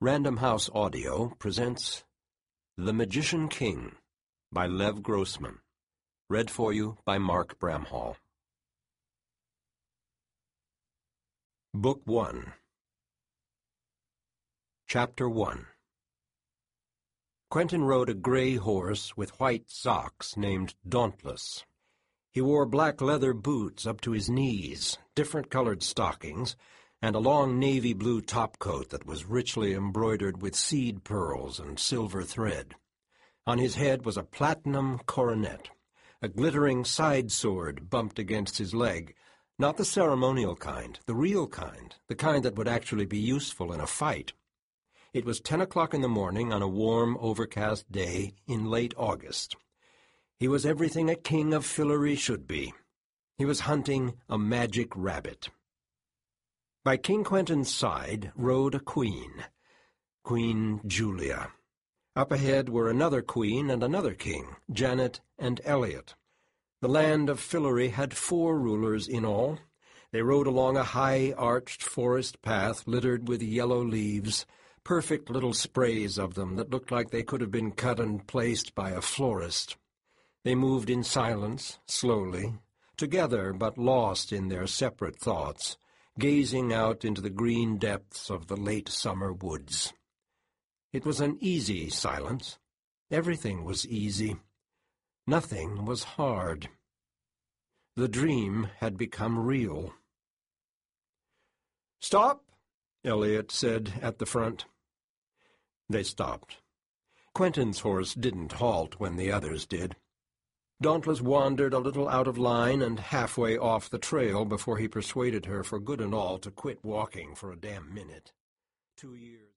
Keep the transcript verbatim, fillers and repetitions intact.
Random House Audio presents The Magician King by Lev Grossman. Read for you by Mark Bramhall. Book one. Chapter one. Quentin rode a gray horse with white socks named Dauntless. He wore black leather boots up to his knees, different-colored stockings, and a long navy blue topcoat that was richly embroidered with seed pearls and silver thread. On his head was a platinum coronet. A glittering side sword bumped against his leg, not the ceremonial kind, the real kind, the kind that would actually be useful in a fight. It was ten o'clock in the morning on a warm, overcast day in late August. He was everything a king of Fillory should be. He was hunting a magic rabbit. By King Quentin's side rode a queen, Queen Julia. Up ahead were another queen and another king, Janet and Elliot. The land of Fillory had four rulers in all. They rode along a high-arched forest path littered with yellow leaves, perfect little sprays of them that looked like they could have been cut and placed by a florist. They moved in silence, slowly, together but lost in their separate thoughts, gazing out into the green depths of the late summer woods. It was an easy silence. Everything was easy. Nothing was hard. The dream had become real. "Stop," Elliot said at the front. They stopped. Quentin's horse didn't halt when the others did. Dauntless wandered a little out of line and halfway off the trail before he persuaded her for good and all to quit walking for a damn minute. Two years...